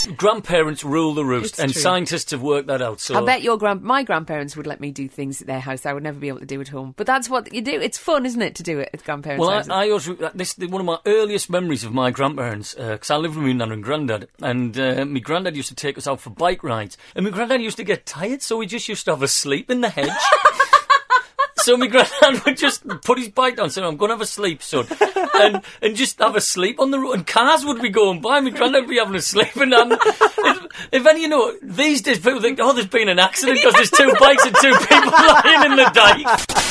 grandparents rule the roost, It's and true. scientists have worked that out. So I bet my grandparents would let me do things at their house I would never be able to do at home. But that's what you do. It's fun, isn't it, to do it at grandparents' Well, houses? I always one of my earliest memories of my grandparents, because I lived with my nan and granddad, and my granddad used to take us out for bike rides, and my granddad used to get tired, so we just used to have a sleep in the hedge. So my granddad would just put his bike down and say, I'm going to have a sleep, son. And just have a sleep on the road. And cars would be going by. My granddad would be having a sleep. And if any, these days people think, there's been an accident because there's two bikes and two people lying in the dike.